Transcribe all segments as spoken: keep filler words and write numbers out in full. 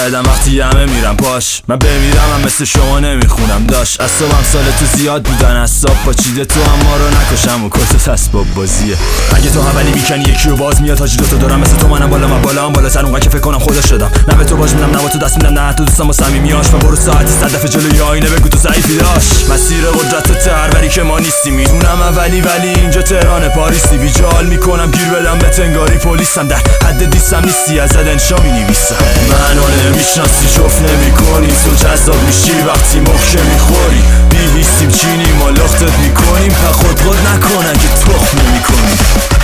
شایدم وقتی همه میرم پاش من بمیرم هم مثل شما نمیخونم داشت از صبحم سال تو زیاد بودن اصاب پاچیده تو هم ما رو نکشم و کت اسباب بازیه اگه تو اولی میکنی یکی رو باز میاد حاجی دوتا دارم مثل تو منم بالا من بالا هم بالا سر اونقدر که فکر کنم خدا شدم نه به تو باج میدم نه با تو دست میدم نه تو دوستم و صمیمیاش من برو ساعتی صد دفعه جلوی آینه بگو تو ضعیفی داشت مسیر قدرت و تهروری که ما نیستی میدونم اولی ولی اینجا تهران پاریسی بیجال میکنم گیر بدم به تنگاری پلیسم در حد دیستم نیستی ازت انشا مینویسم منو نمیشناسی جفت نمیکنی تو جذاب میشی وقتی مخشه میخوری بیهیستیم چینی ما لختت میکنیم پا خود خود نکن اگه تخم نمیکنی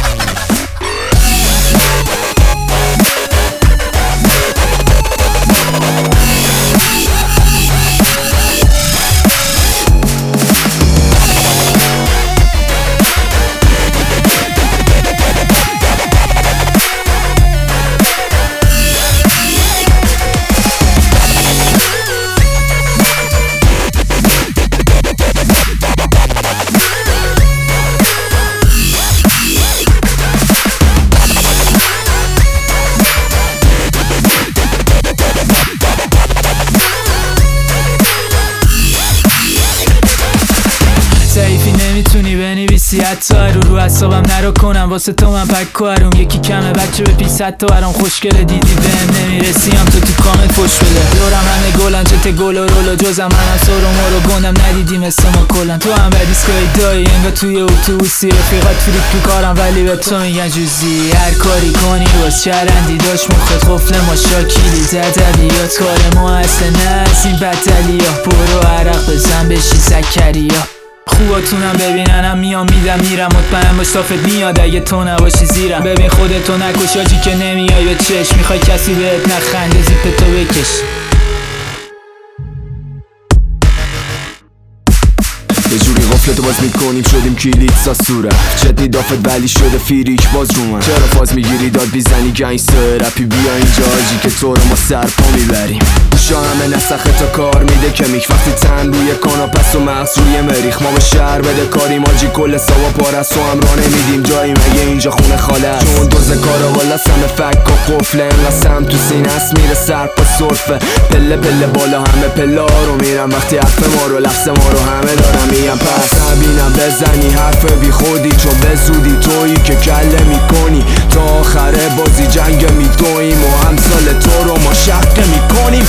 ضعیفی نمیتونی بنویسی حتی رو رو حسابم نرو کنم واسه تو من پک کارم یکی کمه بچه به پیس حتی برام خوشگله دیدی بهم نمیرسی هم تو تو کامل فش بده دورم همه گلن چته گل و رول و جزم منم سر و مر و گندم ندیدی مثل ما کلن تو هم بدیسکای دایی انگا توی اتوبوسی رفیقات فریک تو کارم ولی به تو میگن جوزی هر کاری کنی باز چرندی داشت مخت خفل ما شاکیلی زدلیات کار ما اصلا نه از این بطلی ها برو عرق بزن بشی زکریا خوباتونم ببیننم میام میدم میرم مطمئن باش صافت میاد اگه تو نباشی زیرم ببین خودتو نکش آجی که نمیای به چشم میخوای کسی بهت نخنده زیپ تو بکش یه جوری قفلتو باز میکنیم شدیم کلید ساسوره جدی دافت ولی شده فیریک باز رو من چرا فاز میگیری داد بیزنی گنگستر رپی بیا اینجا آجی که تو رو ما سر پا میبریم شا همه نسخه تا کار میده که میک وقتی تن روی کاناپس و مغز روی مریخ ما به شهر بده کاریم آجی کل سوا پارست و هم را نمیدیم جایی مگه اینجا خونه خاله است چون دوز کارا والا سم فک و قفله انقسم تو سینه است میره سر پا صرفه پله پله بالا همه پلا رو میرم وقتی حرف ما رو لفظ ما رو همه دارم میگم پس نبینم بزنی حرف بی خودی چون به زودی تویی که کله میکنی تا آخره بازی جنگ میدویم و همسال تو رو ما شق میکنیم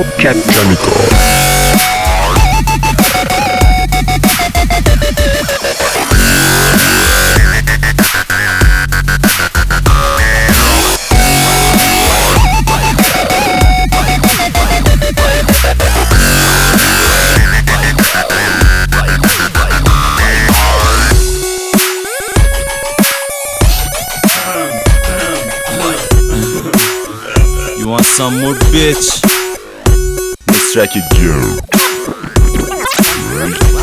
You want some more bitch? Let's track it, girl.